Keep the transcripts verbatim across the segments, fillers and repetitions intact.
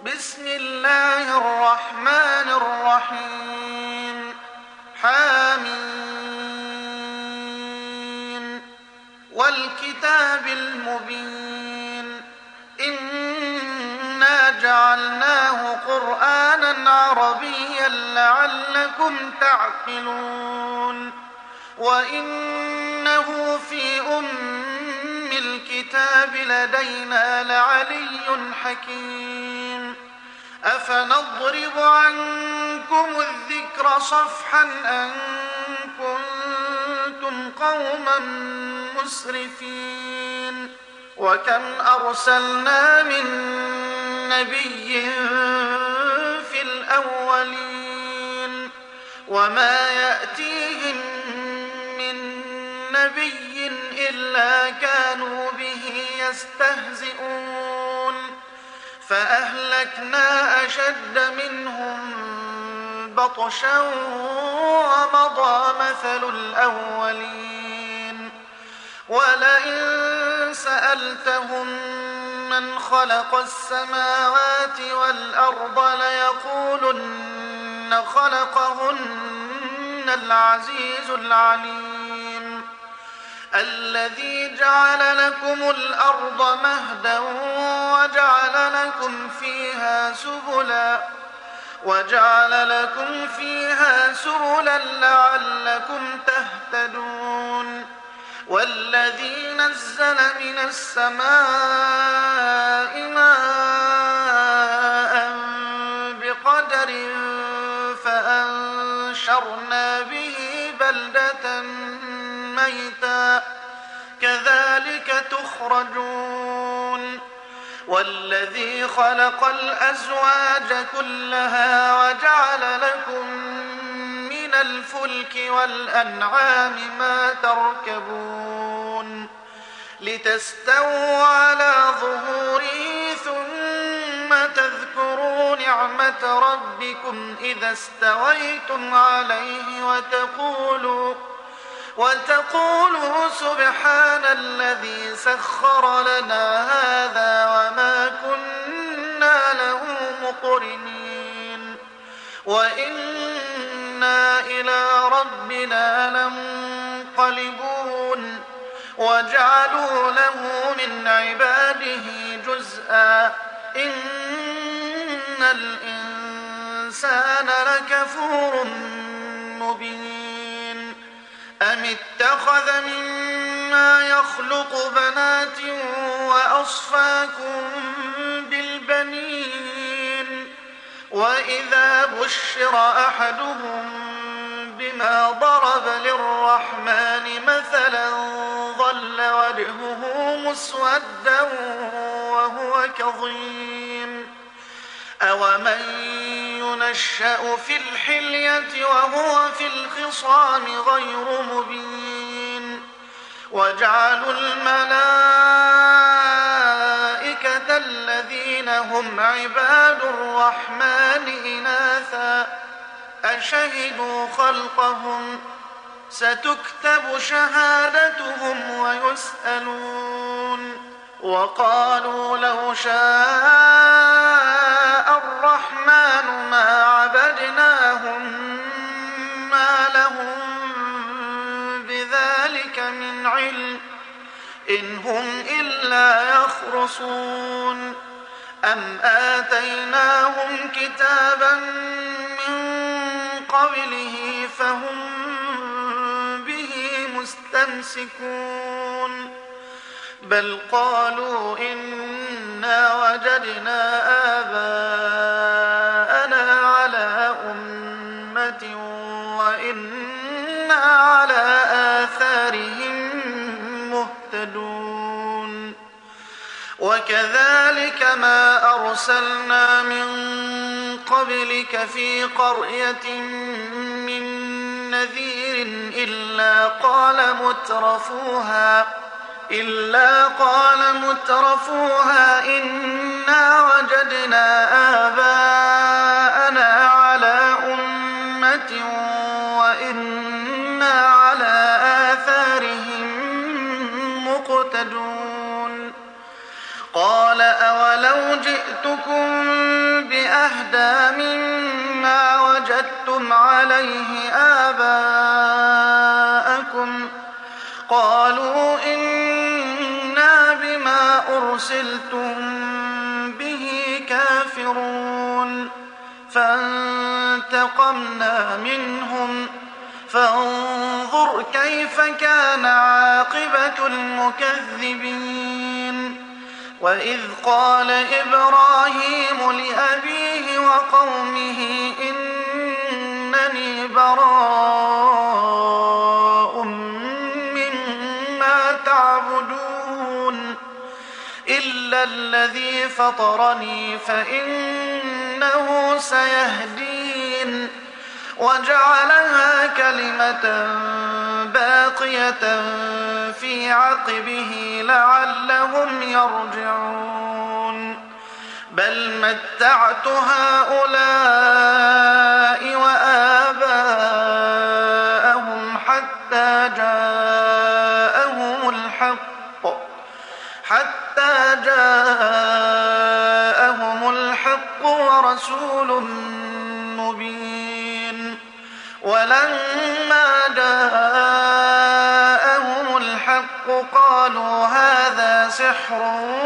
بسم الله الرحمن الرحيم حامين والكتاب المبين إنا جعلناه قرآنا عربيا لعلكم تعقلون وإنه في أم الكتاب لدينا لعلي حكيم أفنضرب عنكم الذكر صفحا أن كنتم قوما مسرفين وكم أرسلنا من نبي في الأولين وما يأتيهم من نبي إلا كانوا به يستهزئون فأهلكنا أشد منهم بطشا ومضى مثل الأولين ولئن سألتهم من خلق السماوات والأرض ليقولن خلقهن العزيز العليم الذي جعل لكم الأرض مهدا وجعل لكم فيها سبلا وجعل لكم فيها سبلا لعلكم تهتدون والذي نزل من السماء ماء بقدر فأنشرنا به بلدة ميتا كذلك تخرجون والذي خلق الأزواج كلها وجعل لكم من الفلك والأنعام ما تركبون لتستووا على ظهوره ثم تذكروا نعمة ربكم إذا استويتم عليه وتقولوا وتقولوا سبحان الذي سخر لنا هذا وما كنا له مقرنين وإنا إلى ربنا لمنقلبون وجعلوا له من عباده جزءا إن الإنسان لكفور مبين أم اتخذ مما يخلق بنات وأصفاكم بالبنين وإذا بشر أحدهم بما ضرب للرحمن مثلا ظل وجهه مسودا وهو كظيم أومن ينشأ في الحلية وهو في الخصام غير مبين وجعلوا الملائكة الذين هم عباد الرحمن إناثا أشهدوا خلقهم ستكتب شهادتهم ويسألون وقالوا لو شاء الرحمن ما عبدناهم ما لهم بذلك من علم إن هم إلا يخرصون أم آتيناهم كتابا من قبله فهم به مستمسكون بل قالوا إنا وجدنا آباءنا على أمة وإنا على آثارهم مهتدون وكذلك ما أرسلنا من قبلك في قرية من نذير إلا قال مترفوها إلا قال مترفوها إنا وجدنا آباءنا على أمة وإنا على آثارهم مقتدون قال أولو جئتكم أهدى مما وجدتم عليه آباءكم قالوا إنا بما أرسلتم به كافرون فانتقمنا منهم فانظر كيف كان عاقبة المكذبين وإذ قال إبراهيم لأبيه وقومه إنني براء مما تعبدون إلا الذي فطرني فإنه سيهدين وجعلها كلمة باقية في عقبه لعلهم يرجعون بل متعت هؤلاء وآباءهم حتى جاءهم الحق حتى جاءهم الحق ورسول مبين ولما جاءهم الحق قالوا هذا سحر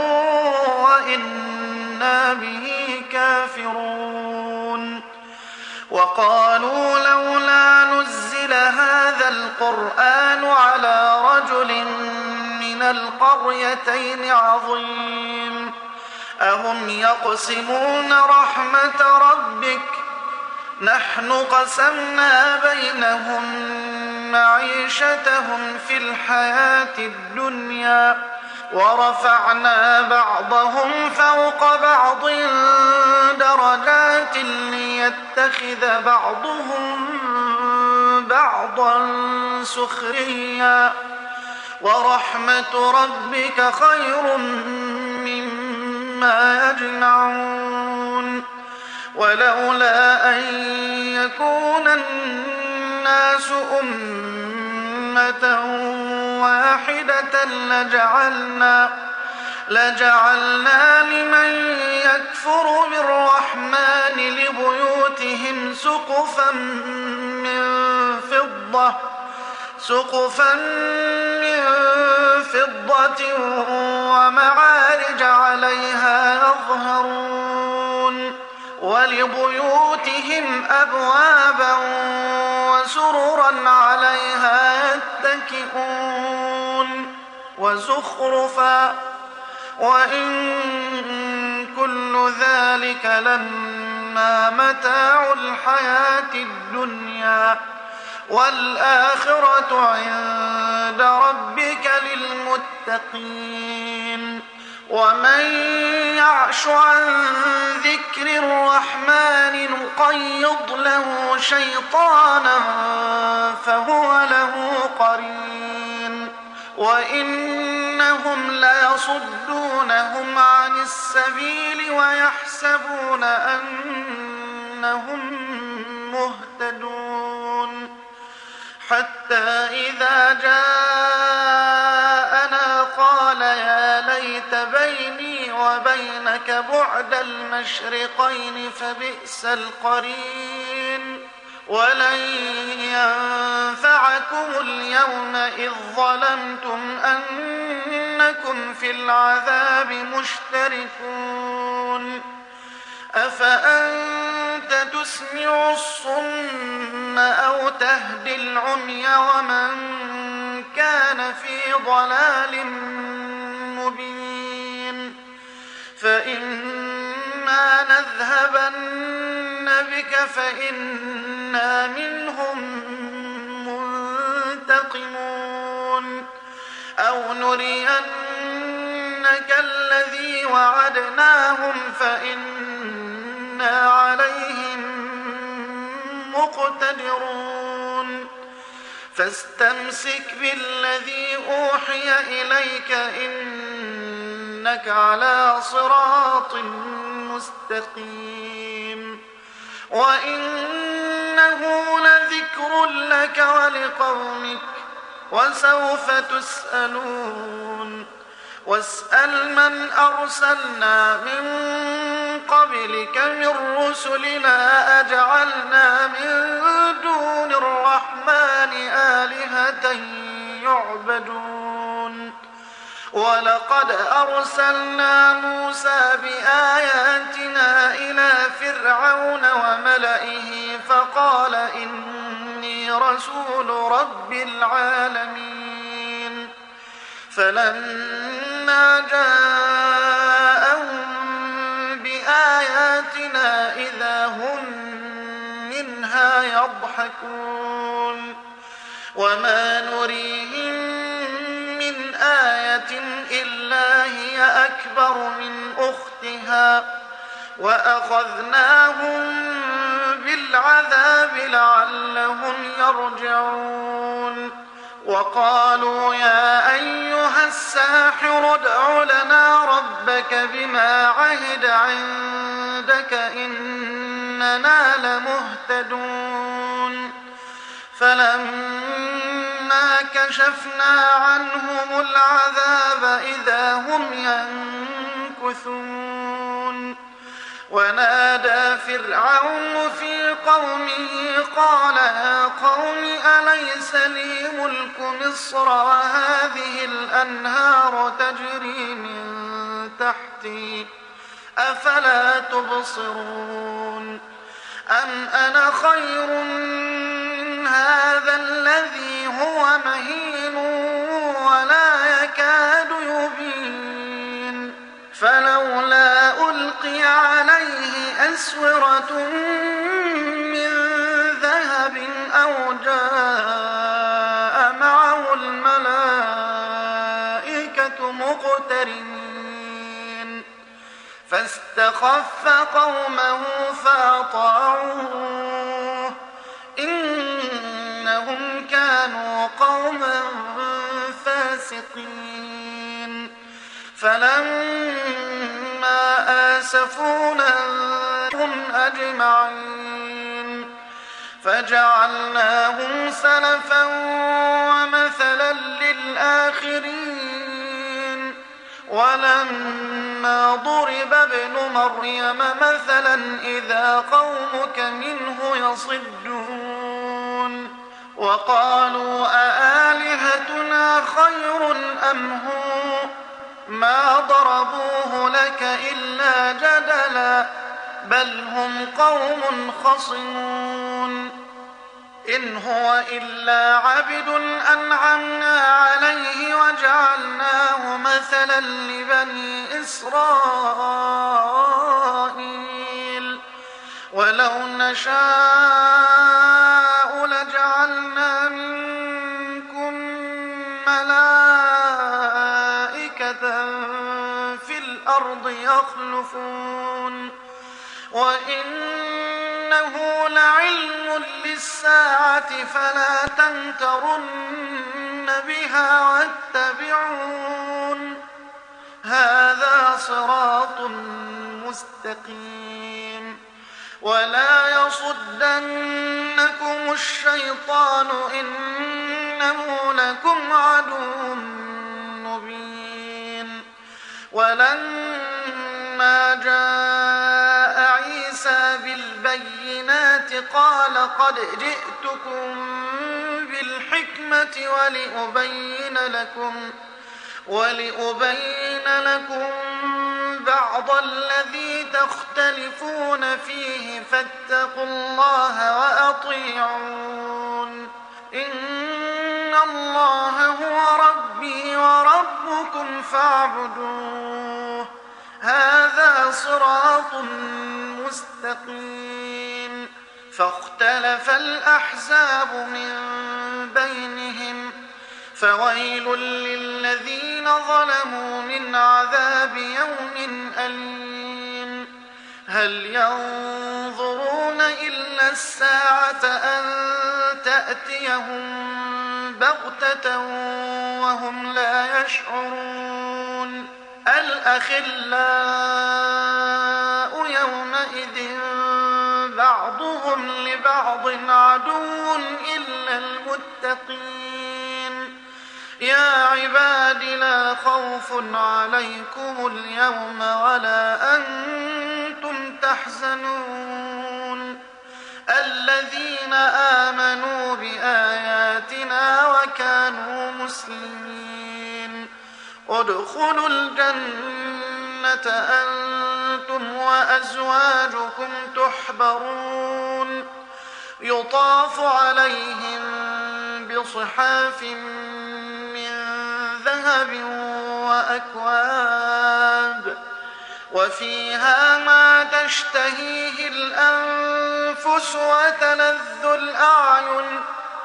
وإنا به كافرون وقالوا لولا نزل هذا القرآن على رجل من القريتين عظيم أهم يقسمون رحمة ربك نحن قسمنا بينهم معيشتهم في الحياة الدنيا ورفعنا بعضهم فوق بعض درجات ليتخذ بعضهم بعضا سخريا ورحمة ربك خير مما يجمعون ولولا أن يكون الناس أمة واحدة لجعلنا لجعلنا لمن يكفر بالرحمن لبيوتهم سقفا من فضة سقفا من فضة ومعارج عليها يظهرون ولبيوتهم أبوابا وسررا عليها يتكئون وزخرفا وإن كل ذلك لما متاع الحياة الدنيا والآخرة عند ربك للمتقين ومن يعش عن ذكر الرحمن نقيض له شيطانا فهو له قرين وإنهم ليصدونهم عن السبيل ويحسبون أنهم مهتدون حتى إذا جاءنا قال يا ليت بيني وبينك بعد المشرقين فبئس القرين ولن ينفعكم اليوم إذ ظلمتم أنكم في العذاب مشتركون أفأنت تسمع الصم أو تهدي العمي ومن كان في ضلال مبين فإما نذهبن بك فإنا منهم منتقمون أو نرينك الذي وعدناهم فإنا عليهم مقتدرون فاستمسك بالذي أوحي إليك إنك على صراط مستقيم وإنه لذكر لك ولقومك وسوف تسألون واسأل من أرسلنا من قبلك من رسلنا أجعلنا من دون الرحمن آلهة يعبدون ولقد أرسلنا موسى بآياتنا إلى فرعون وملئه فقال إني رسول رب العالمين فلما جاءهم بآياتنا إذا هم منها يضحكون وما نريهم من آية إلا هي أكبر من أختها وأخذناهم بالعذاب لعلهم يرجعون وقالوا يا أيها الساحر ادع لنا ربك بما عهد عندك إننا لمهتدون فلما كشفنا عنهم العذاب إذا هم ينكثون ونادى فرعون في قومه قال يا قوم أليس لي ملك مصر وهذه الأنهار تجري من تحتي أفلا تبصرون أم أنا خير من هذا الذي هو مهين ولا يكاد يبين فلولا ألقي عليه أسورة من ذهب أو جاء معه الملائكة مقترنين فاستخف قومه فأطاعوه إنهم كانوا قوما فاسقين فلما آسفونا هم أجمعين فجعلناهم سلفا ومثلا للآخرين ولما ضرب ابن مريم مثلا إذا قومك منه يصدون وقالوا أآلهتنا خير أم هو ما ضربوه لك إلا جدلا بل هم قوم خصمون إن هو إلا عبد أنعمنا عليه وجعلناه مثلا لبني إسرائيل ولو نشاء لجعلنا منكم ملائكة في الأرض يخلفون وإنه لعلم للساعة فلا تمترن بها واتبعون هذا صراط مستقيم ولا يصدنكم الشيطان إنه لكم عدو مبين ولما جاء عيسى بالبينات قال قد جئتكم بالحكمة ولأبين لكم ولأبين لكم بعض الذي تختلفون فيه فاتقوا الله وأطيعون إن الله هو ربي وربكم فاعبدوه هذا صراط مستقيم فاختلف الأحزاب من بينهم فويل للذين ظلموا من عذاب يوم أليم هل ينظرون إلا الساعة أن تأتيهم بغتة وهم لا يشعرون الأخلاء يومئذ بعضهم لبعض عدو إلا المتقين يا عباد لا خوف عليكم اليوم ولا أنتم تحزنون الذين آمنوا بآياتنا وكانوا مسلمين ادخلوا الجنة أنتم وأزواجكم تحبرون يطاف عليهم بصحاف من ذهب وأكواب وفيها ما تشتهيه الأنفس وتلذ الأعين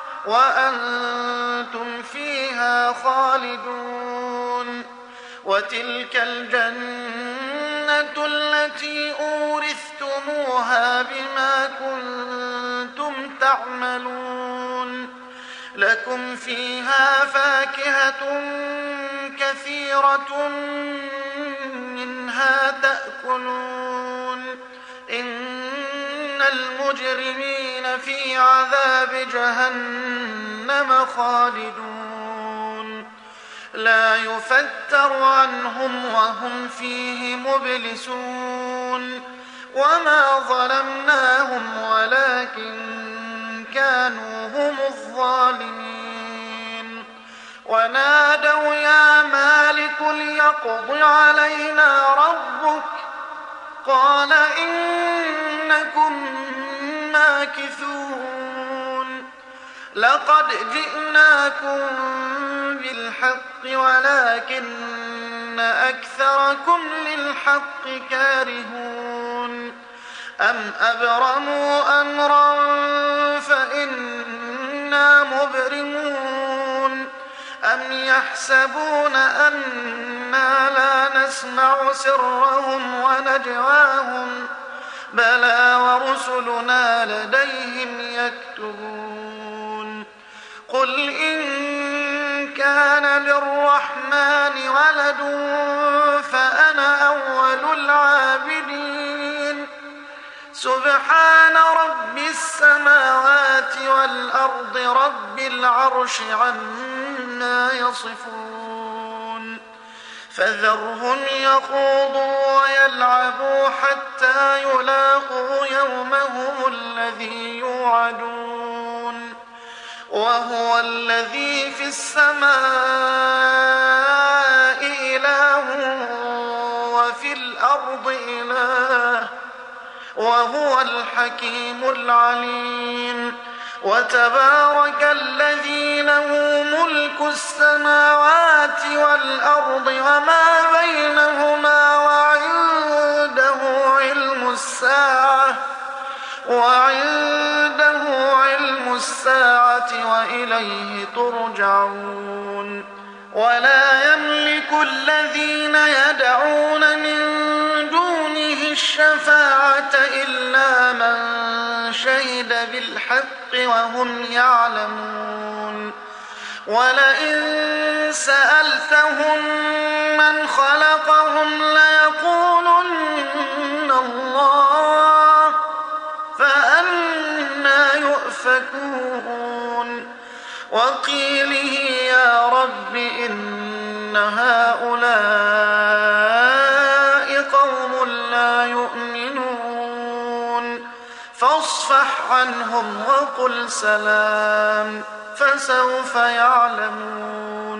وأنتم فيها خالدون وتلك الجنة التي أورثتموها بما كنتم تعملون لكم فيها فاكهة كثيرة منها تأكلون إن المجرمين في عذاب جهنم خالدون لا يفتر عنهم وهم فيه مبلسون وما ظلمناهم ولكن كانوا هم الظالمين ونادوا يا مالك ليقض علينا ربك قال إنكم ماكثون لقد جئناكم بالحق ولكن أكثركم للحق كارهون أم أبرموا أمرا فإنا مبرمون أم يحسبون أنا لا نسمع سرهم ونجواهم بلى ورسلنا لديهم يكتبون قل إن كان للرحمن ولد فأنا أول العابدين سبحان رب السماوات والأرض رب العرش عما يصفون فذرهم يخوضوا ويلعبوا حتى يلاقوا يومهم الذي يوعدون وهو الذي في السماء إله وفي الأرض إله وهو الحكيم العليم وتبارك الذي له ملك السماوات والأرض وما بينهما وعنده علم الساعة وعنده علم الساعة وإليه ترجعون ولا يملك الذين يدعون من دونه الشفاعة إلا من شهد بالحق وهم يعلمون ولئن سألتهم من خلقهم ليقولن الله فأنى يؤفكون وقيله يا رب إن هؤلاء قوم لا يؤمنون فاصفح عنهم وقل سلام فسوف يعلمون